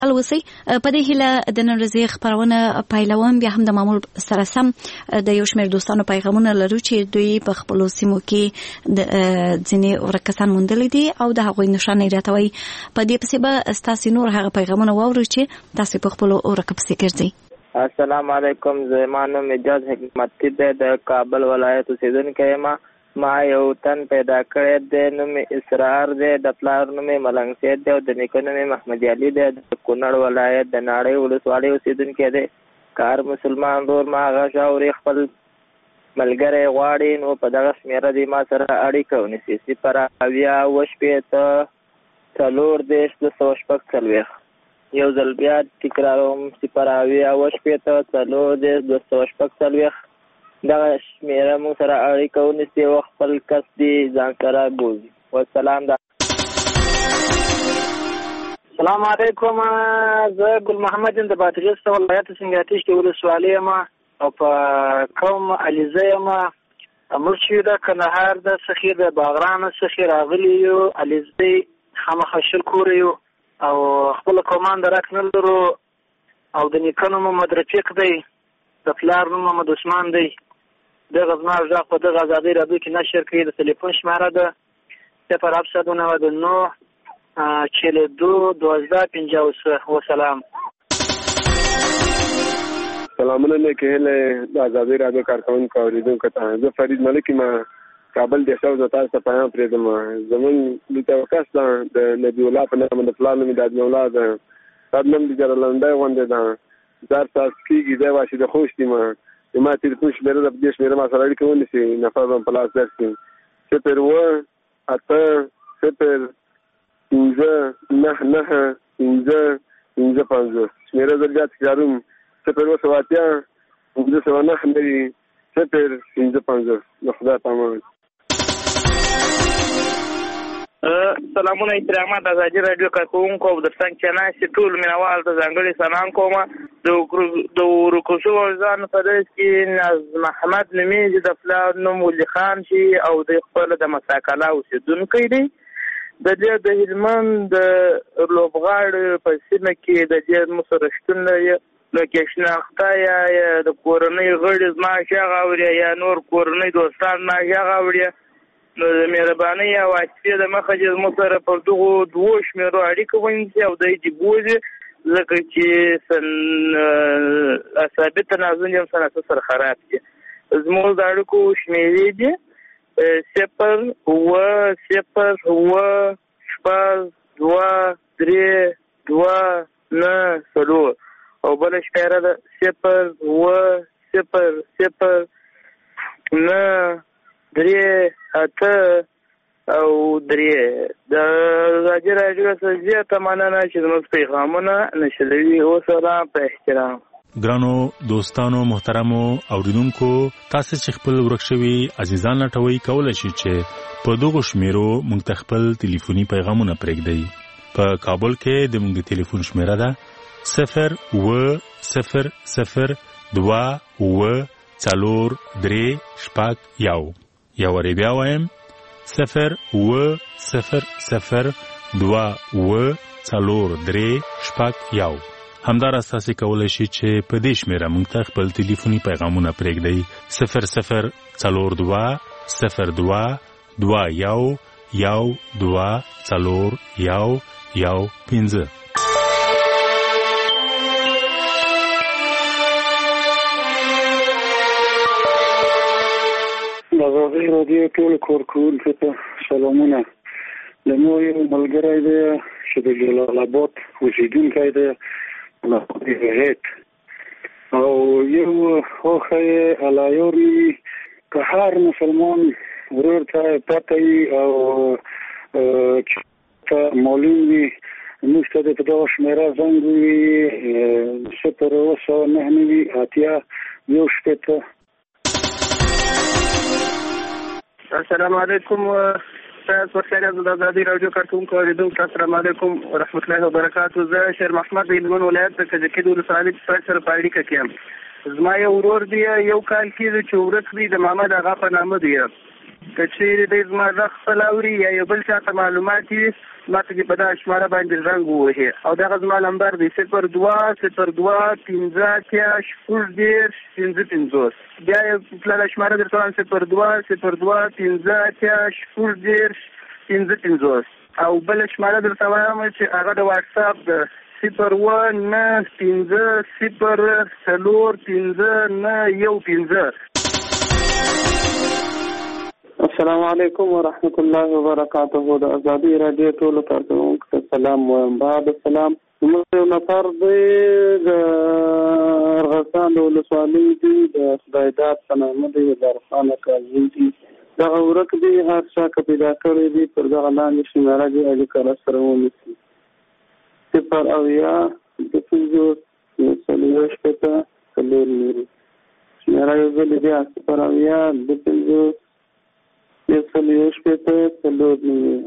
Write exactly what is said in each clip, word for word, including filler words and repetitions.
الوسی په دې هیله د نن ورځې خبرونه پیلوم. بیا هم د معمول سره سم د یو شمېر دوستانو پیغامونه لرو چې دوی په خپلو سیمو کې د ځینې ورکسان موندلي دي او د هغوی نښانې راټوي. په دې پسې به ستاسې نور هغه پیغامونه واورو چې تاسې په خپلو ورکه پسې ګرځئ. السلام علیکم. زما نوم اجاز حکمتي دی، د کابل ولایت اوسېدونکی یم. ما یو تن پیدا کړی دی، نوم اسرار دی، د پلار نوم ملنګ سید دی او د نیکه نوم محمد علي دی. د کونړ ولایت د ناړۍ ولسوالۍ اوسېدونکی دی. کار مسلمان ورور ما هغه شاوري خپل ملګری غواړي نو په دغه شمېره دی ما سره اړیکه ونیسي. صفر اویا اوه شپېته څلور دېرش دوه سوه شپږ څلوېښت. یو ځل بیا تکراروم، صفر اویا اوه شپېته څلور دېرش دوه سوه شپږ څلوېښت. دغه شمېره موږ سره اړیکه ونیسي او خپل کس دې ځان سره بوځي. والسلام. السلام علیکم. زه ګل محمد یم، د بادغیس ولایت سنګاتیش کې ولسوالۍ یم او په قوم علیزه یم. موږ چې د کندهار د سخیر د باغران څخه راغلي یو، علیزه خامخا شل کور یو او خپل قومان درک نه لرو او د نیکه نوم محمد رفیق دی، د پلار نوم محمد عثمان دی. دغه زما غږ په دغه ازادۍ راډیو کې نشر کړي. د تلیفون شماره ده صفر هفتصد و نود و نه چهل و دو دوازده پنجاه و سه. وسلام. سلامونه مې کهله د ازادۍ راډیو کارکونکو اوریدونکو ته. زه فرید ملک یم، کابل د شاو زتا ته پیغام پرېږدم. زمون د توکاس د نبی الله په نامه د پلان مې د مولا ده قدم دي جلالنده غونډه ده زار تاس کېږي دا واشي د خوش دي. ما ما تلیفون شمیره د دې شمیره ما سره اړیکه ونیسي. نفر په پلاس درسي صفر اوه اته صفر پنځه نهه نهه پنځه پنځه پنځه. شمیره زه بیا تکراروم، صفر اوه سوه اتیا پنځه سوه نهه نوي صفر پنځه پنځه. د خدای په امان. سلامونه احترامات ازادي راډیو کارکونکو او د څنګه چې ناشې ټول مینوال ته ځانګړي سلام کوم. د ورکوشو ځان په دې کې ناز محمد نومیږي، د پلار نوم ولي خان شي او د خپل د مساکلا اوسېدونکی دی. د دې د هلمند د لوبغاړو په سیمه کې د دې مسره شتون لري نو کې شناخته یا د کورنۍ غړي زما شغه اوري یا نور کورنۍ دوستان ما شغه اوري نو د مهربانۍ او عاطفې د مخه چې زموږ سره پر دغو دوو شمېرو اړیکه ونیسي او دی دې بوځي، ځکه چې اعصابي تنازل یم سره سره خراب دي. زموږ د اړیکو شمېرې دي صفر اوه صفر اوه شپږ دوه درې دوه نه څلور او بله شمېره ده صفر اوه صفر صفر نه درې اته او درې. د ازادي راډیو څخه زیاته مننه چې زموږ پیغامونه نشروي. وسلام، په احترام. ګرانو دوستانو محترمو اوریدونکو، تاسو چې خپل ورک شوي عزیزان لټوي کولای شئ چې په دغه شمیرو موږ ته خپل ټلیفوني پیغامونه پرېږدئ. په کابل کې د موږ ټلیفون شمیره ده صفر اوه صفر صفر دوه اوه څلور درې شپږ یو. یا وری بیا وایم صفر اوه صفر صفر دوه اوه څلور درې شپږ یو. همداراز تاسو کولای شئ چې په دې شمیره موږ ته خپل ټلیفوني پیغامونه پرېږدئ صفر صفر څلور دوه صفر دوه دوه یو یو دوه څلور یو یو پنځه. د ازادۍ راډیو ټول کارکوونکو ته سلامونه. له مو یو ملګری دی چې د جلال آباد اوسېدونکی دی هیت او یو خوښه یې علایور وي. که هر مسلمان ورور ته پته وي او ته معلوم وي موږ ته د په دغه شمېره زنګ ووي صفر اوه سوه نهه نوي اتیا یو شپېته. السلام علیکم. تاسو ورسره د ازادي راډیو کارکونکو اوریدونکو السلام علیکم ورحمت الله وبرکاتو. زه شیر محمد د هلمند ولایت د کجکي د ولسوالۍ په سره په اړیکه کې یم. زما یو ورور دی یو کال کېږي چې ورک دی د محمد اغا په نامه دی. که چیرې دی زما غږ خپل اوري یا یو بل چاته معلومات وي ماته دې په دغه شماره باندې زنګ ووهې او دغه زما نمبر دی صفر دوه صفر دوه پنځه اتیا شپږ دېرش پنځه پنځوس. بیا یې پلاره شماره درته وایم صفر دوه صفر دوه پنځه اتیا شپږ دېرش پنځه پنځوس. او بله شماره درته وایم چې هغه د واټساپ ده صفر اووه نه پنځه صفر څلور پنځه نه یو پنځه. السلام علیکم ورحمت الله وبرکاته. د ازادي راډیو ټولو کارکوونکو ته سلام وایم. بعد السلام. زموږ یو نفر دی د ارغستان د ولسوالۍ دی د خدای داد په نامه دی لرخانه کاظم دی. دغه ورک دی هر چا که پیدا کړی دی پر دغه لاندې شماره دی اړیکه راسره ونیسي. صفر اویا د پنځوس یو سل یو شپېته څلور نورې. شماره یو ځل بیا صفر اویا د پنځوس یو سل یو شپېته څلور نورې.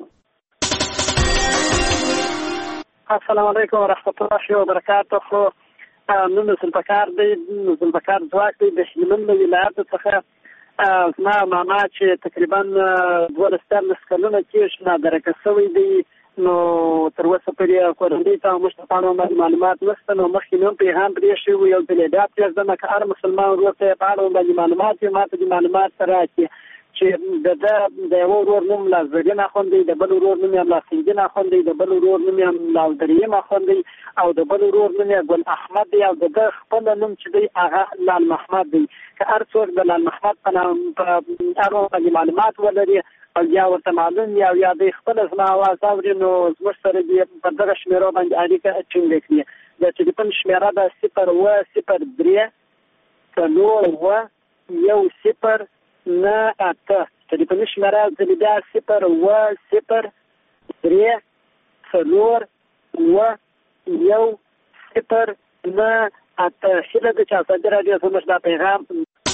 السلام علیکم ورحمت الله وبرکاته. نن ذوالفقار دی ذوالفقار ځواک دی د هلمند له ولایت څخه زما ماما چې تقریبا دولس څوارلس کلونه کېږي نادرکه شوی دی. نو تر اوسه پورې کورنۍ ته موږ ته پاڼو باندې معلومات نشته. نو مخکې مې هم پیغام پرې شوی و یو ځل یې بیا پرېږدم که هر مسلمان ورور ته یې پاڼو باندې معلومات وي ما ته دې معلومات راکړي چې د ده د یوه ورور نوم لازرین اخوندی د بل ورور نوم یې ملاسنګین اخوندی د بل ورور نوم یې ملاودریم اخوندی او د بل ورور نوم یې ګل احمد دی او د ده خپل نوم چې دی هغه لال محمد دی. که هر څوک د لال محمد په نام په اړه باندې معلومات ولري او یا ورته معلوم یا یا د خپل زما اواز اوري نو زموږ سره دې په دغه شمېرو باندې اړیکه ټینګه کړي. د ټلیفون شمېره ده صفر اووه صفر درې څلور اووه یو صفر نه اته. ټلیفوني شمېره ځلې بیا صفر اووه صفر درې څلور اووه یو صفر نه اته. هیله ده چې ازادي راډیو زموږ دا پیغام.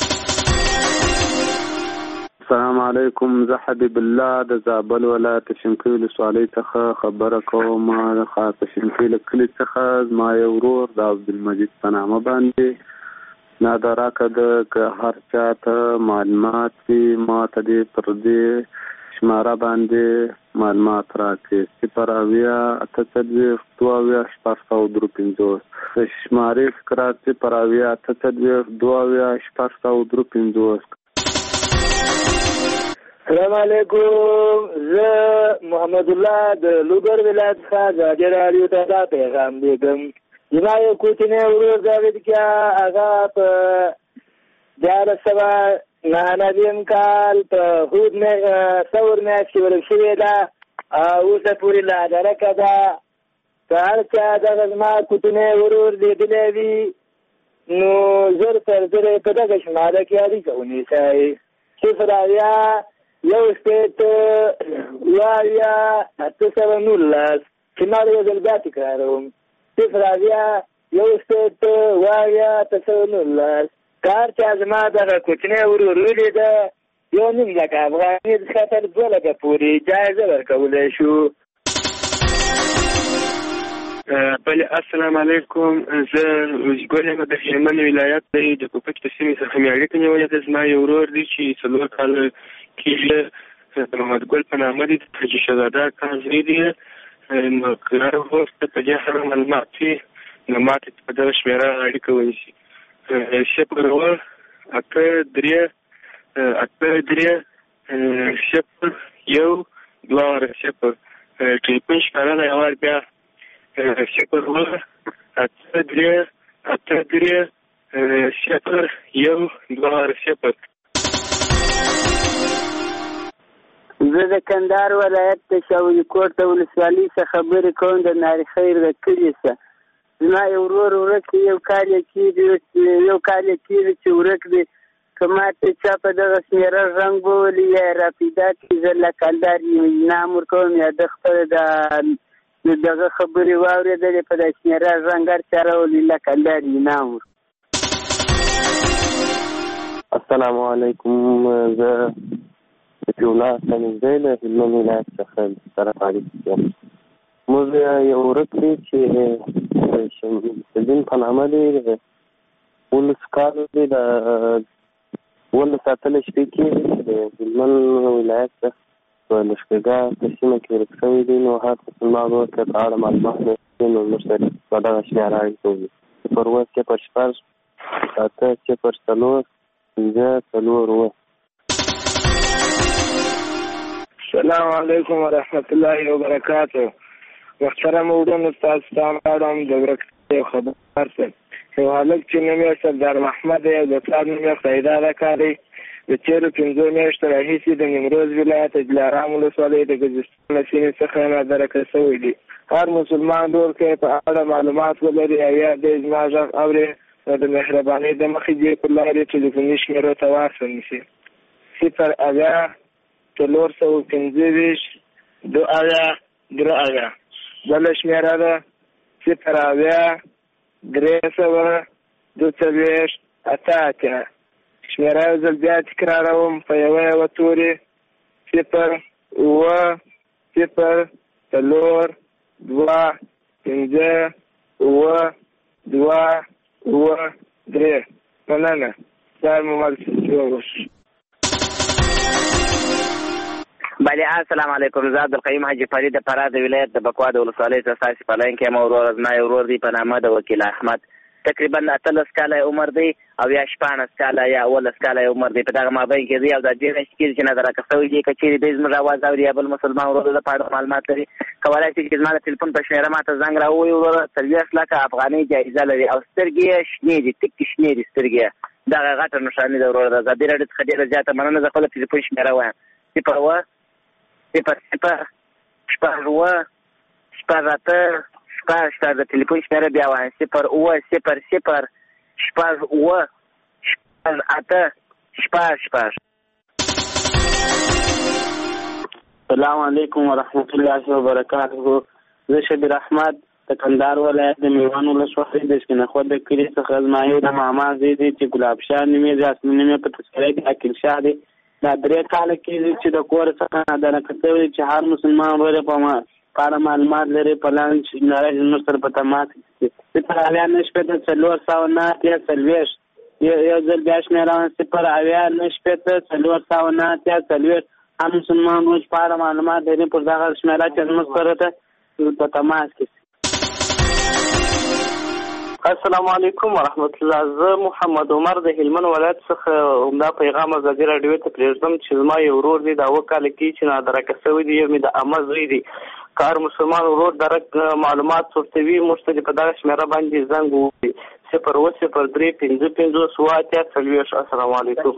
السلام علیکم. زه حبیب الله د زابل ولایت شینکۍ ولسوالۍ څخه خبره کوم. د خاصه شینکۍ له کلي څخه زما یو ورور د عبدالمجید په نامه باندې نادره کده که هر چا ته معلومات وي ما ته دې پر دې شماره باندې معلومات راکړي. صفر اویا اته څلوېښت دوه اویا شپږ سوه درې پنځوس. د شمارې فکرات صفر اویا اته څلوېښت دوه اویا شپږ سوه درې پنځوس. السلام علیکم. زه محمد الله د لوګر ولایت څخه ازادي راډیو ته دا پیغام لیږم. زما یو کوچنی ورور جاوید کیا هغه په دیارلس سوه نهه نویم کال په هود ثور میاشت کې ورک شوې ده او اوسه پورې لا درکه ده. که هر چا دغه زما کوچنی ورور لیدلی وي نو زر تر زر په دغه شماره کې اړیکه ونیسئ. صفر اویا یو شپېته اوه اویا اته سوه نولس. شماره یو ځل بیا تکراروم صفر اویا یو شپېته اوه اویا اته سوه نولس. که هر چا زما دغه کوچنی ورور ولیده یو نیم لکه افغاني څخه تر دوه لکه پورې جایزه ورکولی شو. بله السلام علیکم. زه ګل یم د هلمند ولایت دی د کوپک د سیمې څخه مې اړیکه نیولې ده. زما یو ورور دی چې څلور کاله کېږي د محمد ګل په نامه دی د حاجي شهزاده کان زوی دی. نو که هر ورور ته په دې سره معلومات وي نو ما ته په دغه شمېره اړیکه ونیسي. صفر اووه اته درې اته درې صفر یو دوه صفر. ټلیفون شمېره ده یوار بیا صفر اووه اته درې اته درې صفر یو دوه صفر. زه د کندهار ولایت د شاولي کوټ د ولسوالۍ څخه خبرې کوم د ناري خیر د کلي څخه. زما یو ورور ورک دی یو کال یې کېږي یو کال یې کېږي چې ورک دی. که ما ته چا په دغه شمېره رنګ وولي یا یې راپیدا کړي زه له کلدار انعام ورکوم یا د خپله د دغه خبرې واورېدلې په دغه شمېره رنګ هر چا راولي له کلدار انعام ورکوم. السلام علیکم. زه الله سنځای له هلمند ولایت څخه سره اړیکه یم. موږ یو ورک دی چې شمسالدین په نامه دی اوولس کالو دی د اوولس اتلس شپې کېږي چې د هلمند ولایت څخه په لښکرګاه په سیمه کې ورک شوي دي، نو هر مسلمان ورور که په اړه معلومات لري نو موږ سره په دغه شمېره اړیکه وکړي. صفر اووه صفر شپږ اته صفر څلور پنځه څلور اووه. السلام علیکم ورحمت الله وبرکاته. محترم وروڼو، تاسو ته غواړم د ورکتیا خبر ورکړم. یو هلک چې نوم یې سردار محمد دی او د پلار نوم یې خدایدا اکا دی، د تېرو پنځو میاشتو راهیسې د نیمروز ولایت دلارام ولسوالۍ د ګرجستان له سیمې څخه نادرکه شوی دی. هر مسلمان ورور که په اړه معلومات ولري او یا دی زما غږ اوري نو د مهربانۍ د مخې دې په لارې ټلیفوني شمېرو ته واصل نشي. صفر اویا څلور سوه پنځه ویشت دوه اویا درې اویا. بله شمېره ده صفر اویا درې سوه دوه څلوېښت اته اتیا. شمېره یو ځل بیا تکراروم په یوه یوه تورې صفر اووه صفر څلور دوه پنځه اووه دوه اووه درې. مننه. سهار مو مل وشي. بله السلام علیکم. زه عبدالقیوم حاجي فرید د فراه د ولایت د بکوا د ولسوالۍ څخه ستاسې په لاین کې یم. ورور زما یو ورور دی په نامه د وکیل احمد، تقریبا اتلس کاله عمر دی او یا شپاړس کاله یا اوولس کاله عمر دی. په دغه مابین کې دی او دا ډېر میاشتې کېږي چې نادرکه شوی دی. که چېرې دی زموږ اواز اوري یا بل مسلمان ورور د په اړه معلومات لري، کولی شي چې زما د تلیفون په شمېره ما ته زنګ راووایي. وروره څلوېښت لکه افغانۍ جایزه لري او سترګې یې شنې دي، تکې شنې دي سترګې یې. دغه غټه نښاني ده وروره. د ازادي راډیو څخه ډېره زیاته مننه. زه خپله تلیفون شمېره وایم صفر اووه صفر صفر شپږ اووه شپږ اته شپږ شپږ. د تلیفون شمېره بیا وایم صفر اووه صفر صفر شپږ اووه شپږ اته شپږ شپږ. السلام علیکم ورحمت الله وبرکاته. زه شبیر احمد د کندهار ولایت د میوند ولسوالۍ د سپینخود د کلي څخه زما یو د ماما زوی دی چې ګلاب شاه نومېږي، اصلي نوم یې په تذکره کې عقیل شاه دی. دا درې کاله کېږي چې د کور څخه نادرکه شوی چې هر مسلمان ورور یې په اړه معلومات لري په لاندې شمېره زموږ سره په تماس کې صفر اویا نهه شپېته څلور سوه نهه اتیا څلوېښت. یو ځل بیا شمېره وایم صفر اویا نهه شپېته څلور سوه نهه اتیا څلوېښت. هر مسلمان ورور په اړه معلومات لري پر دغه شمېره چې زموږ سره ته په تماس کې. السلام علیکم ورحمت الله. زه محمد عمر د هلمند ولایت څخه همدا پیغام ازادي راډیو ته پرېږدم چې زما یو ورور دی دا اووه کاله کېږي چې نادرکه شوی دی. یو مې د عمه زوی دی. که هر مسلمان ورور درک معلومات ورته وي موږ ته په دغه شمېره باندې زنګ ووهي صفر اووه صفر درې پنځه پنځوس اووه اتیا څلوېښت. السلام علیکم.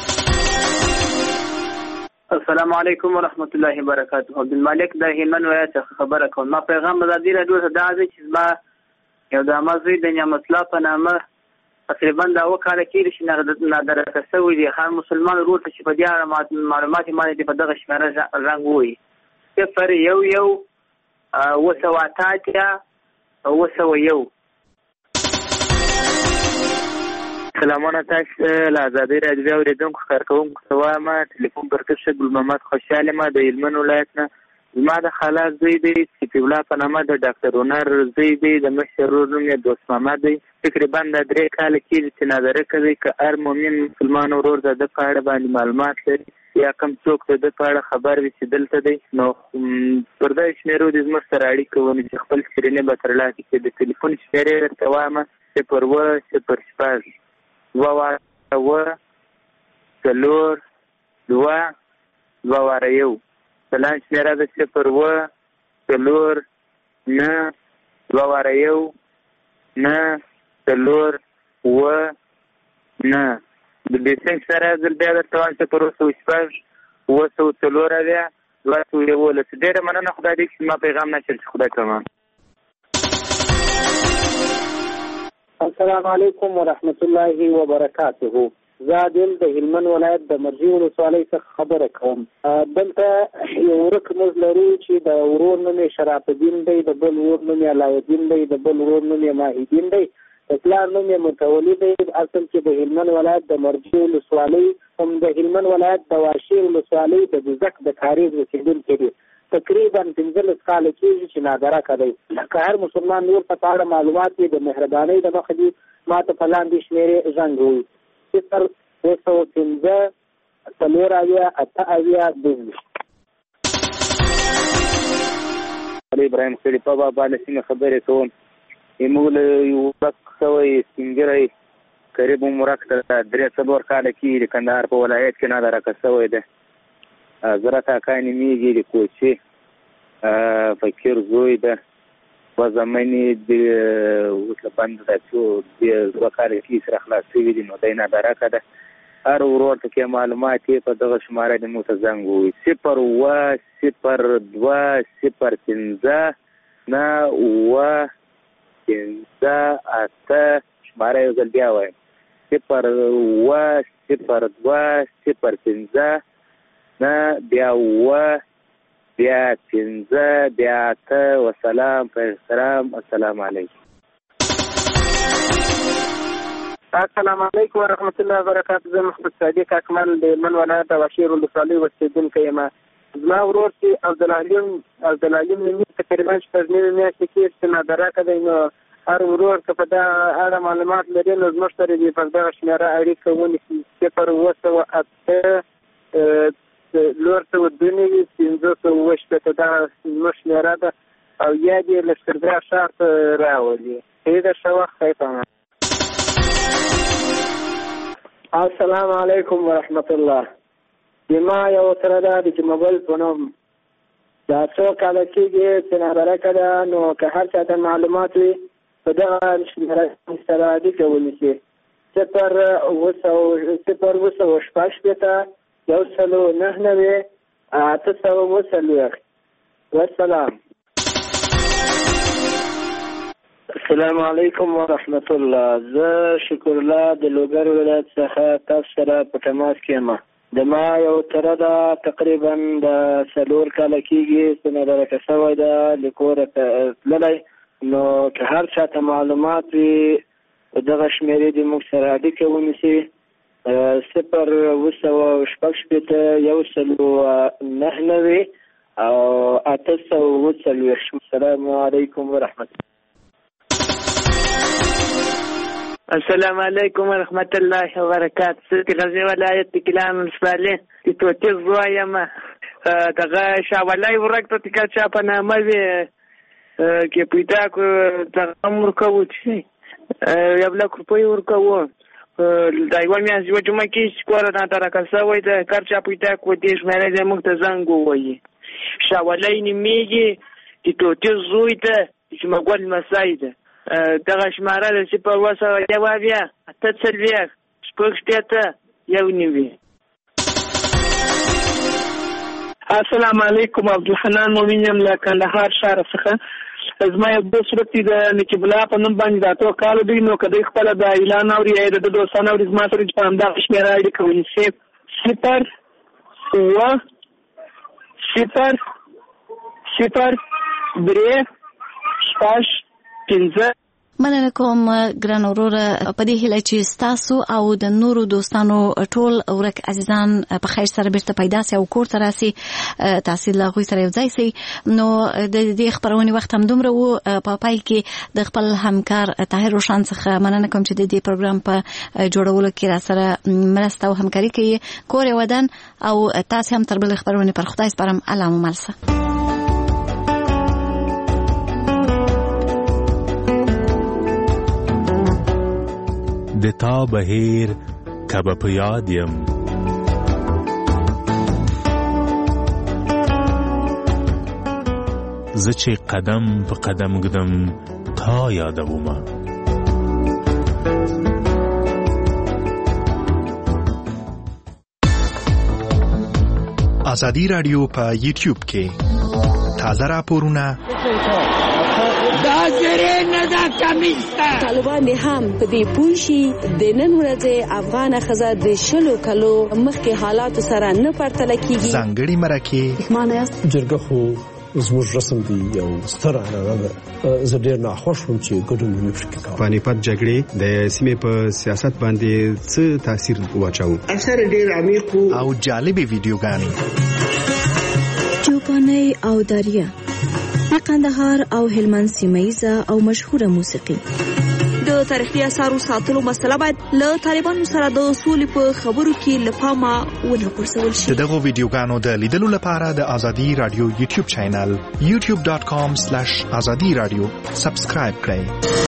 السلام علیکم ورحمت الله وبرکاته. عبدالمالک د هلمند ولایت څخه خبره کوم. ما پیغام ازادي راډیو ته دا دی چې زما یو د عمه زوی د نعمت الله په نامه تقریبا دا اووه کاله کېږي چې نادرکه شوی دی. هر مسلمان ورور ته چې په دې اړه معلومات یې باندې په دغه شمېره رنګ ووایي صفر یو یو اووه سوه اته اتیا اووه سوه یو. سلامونه تاسو له ازادي راډیو اورېدونکو کارکوونکو ته وایم. ټلیفون پر کښه ګل محمد خوشحال یم د هلمند ولایت نه. زما د خالا زوی دی صفي الله په نامه د ډاکټر هنر زوی دی. د مشر ورور نوم یې دوست محمد دی. تقریبا دا درې کاله کېږي چې نادرکه دی. که هر مؤمن مسلمان ورور د ده په اړه باندې معلومات لري یا کوم څوک د ده په اړه خبر وي چې دلته دی نو پر دغه شمېرو دې زموږ سره اړیکه ونیسي، خپل شیرینې به ترلاسه کړي. د تلیفون شمېرې درته وایم صفر اووه صفر شپږ دوه واره اووه څلور دوه دوه واره یو. سلام شمېره د صفر اووه څلور نهه دوه واره یو نهه څلور اووه نهه. د بیسنګ سره ځل بیا درته وایم صفر اووه سوه شپږ اووه سوه څلور اویا دوه سوه یولس. ډېره مننه. خدای دې چې زما پیغام نشر شي. خدای کمان. السلام علیکم ورحمت الله وبرکاته. زه دل د هلمند ولایت د مرجې ولسوالۍ څخه خبره کوم. دلته یو ورک موږ لرو چې د ورور نوم یې شرف الدین دی، د بل ورور نوم یې علاءالدین دی، د بل ورور نوم یې ماهیدین دی، د پلار نوم یې متولي دی. اصل کې د هلمند ولایت د مرجې ولسوالۍ هم د هلمند ولایت د واشیر ولسوالۍ د دوزک د کاریز اوسېدونکی دی. تقریبا پنځلس کاله کېږي چې نادرکه دی. که هر مسلمان نور په اړه معلومات یې د مهربانۍ د مخې دي ما ته په لاندې شمېرې زنګ ووایي صفر اووه سوه پنځه څلور اویا اته اویا دوه. مولوي ابراهیم خلیفه بابا له سیمې خبرې کوم. موږ له یو ورک شوی سپینګیری قریب عمرک ته درې څلور کاله کېږي د کندهار په ولایت کې نه درکه شوی دی. زرت اکا نومېږي، د کوچې فقیر زوی ده. دوه زمنې د اوس له بند ده چې دوه کاله کېږي سره خلاص شوي دي، نو دی نه درکه ده. هر ورور ته کې معلومات یې په دغه شماره د موږ ته زنګ ووایي صفر اووه صفر دوه صفر پنځه نه اووه پنځه اته شماره یو ځل بیا وایم صفر اووه صفر دوه صفر پنځه نه بیا اووه بیا پنځه بیا اته وسلام په احترام. السلام علیکم. السلام علیکم ورحمت الله وبرکاته. زه محمد صادق اکمل د هلمند ولایت بشیر ولسوالۍ اوسېدونکی یم. زما ورور چې عبدالعلیم عبدالعلیم نومي تقریبا شپږ نوي میاشتې کېږي چې نادرکه دی، نو هر ورور که په دغه اړه معلومات لري نو زموږ سره دې پر دغه شمېره اړیکه ونیسي. صفر اووه سوه اته څلور سوه دوه نوي پنځه سوه اووه شپېته دغه زموږ شمېره ده او یا دې لښکرګاه ښار ته راولي. ښه ده، ښه وخت، ښه پامه. السلام علیکم ورحمت الله. زما یو سره ده د چې موبایل په نوم دا څو کاله کېږي چې نادرکه ده، نو که هر چا ته معلومات وي په دغه شمېره سره اړیکه ونیسي. صفر اووه سوه صفر اووه سوه شپږ شپېته یو سلو نهه نوي اته سوه اووه څلوېښت. والسلام. السلام علیکم ورحمت الله. زه شکر الله د لوګر ولایت څخه تاسو سره په تماس کې یم. د ما یو تره ده تقریبا د څلور کاله کېږي چې نادرکه شوی ده، له کوره تللی، نو که هر چا ته معلومات وي په دغه شمېرې د موږ سره اړیکه ونیسي. صفر اووه سوه شپږ شپېته یو سلو نهه نوي او اته سوه اووه څلوېښت. السلام علیکم ورحمت الله. السلام علیکم ورحمت الله وبرکاته. زه د غزني ولایت د کیلان ولسوالۍ د توتي زوی یم. دغه شاولی ورک ته که چا په نامه وي کې پیدا کړو دغه هم ورکوو چې یو لک روپۍ ورکوو. دا یوه میاشت یوه جمعه کې چې کوره نادرکه شوی ده، که هر چا پیدا کړو دې شمېرې دی موږ ته زنګ ووایي. شاولی نومېږي، د توتي زوی ده، چې مګل لمسی ده. دغه شماره د صفر اووه سوه یو اویا اته څلوېښت شپږ شپېته یو نوي. السلام علیکم. عبدالحنان مومن یم له کندهار ښار څخه. زما یو دوست صورت دی د نقیب الله په نوم باندې د اتو کالو دی، نو که دوی خپله د اعلان اوري یا د ده دوستان اوري زما سره چې په همدغه شمېره اړیکه ونیسي. صفر اووه صفر صفر درې شپږ پنځه. مننه کوم ګران وروره، په دې هیله چې ستاسو او د نورو دوستانو ټول ورک عزیزان په خیر سره بیرته پیدا سي او کور ته راسي، تحصیل له هغوی سره یو ځای سي. نو د دې خپرونې وخت هم دومره و. په پای کې د خپل همکار طاهر روشن څخه مننه کوم چې د دې پروګرام په جوړولو کې را سره مرسته او همکاري کوي. کور یې ودان او تاسو هم تر بلې خپرونې پر خدای سپارم. الله مو مل شه. د تا بهیر کبه په یاد یم، زه چې قدم په قدم ږدم تا یادومه. ازادي رادیو په یوټیوب کې تازه راپورونه دا زره نه دا کمیسته. طالبان هم په دې پوښي د نن ورځې افغان خزه د شلو کلو مخکې حالات سره نه پرتل کیږي. ځانګړي مرکه معنی جرګه خو زموږ رسم دی یو ستر عنعنه ده. زه ډېر ناخوښ وم چې ګډون ونه شي کوم. پانیپت جګړې د سیمې په سیاست باندې څه تاثیر واچاو؟ اثر ډېر عمیق او جالبې ویډیوګانې. چوپاني او دریا د کندهار او هلمند سیمه‌یزه او مشهوره موسیقي. د تاریخي اثارو ساتلو مسله باید له طالبانو سره د سولې په خبرو کې له پامه ونه غورځول شي. دغه ویډیوګانو د لیدلو لپاره د ازادي رادیو یوټیوب چینل یوټیوب ډاټ کام سلیش ازادي رادیو سبسکرایب کړئ.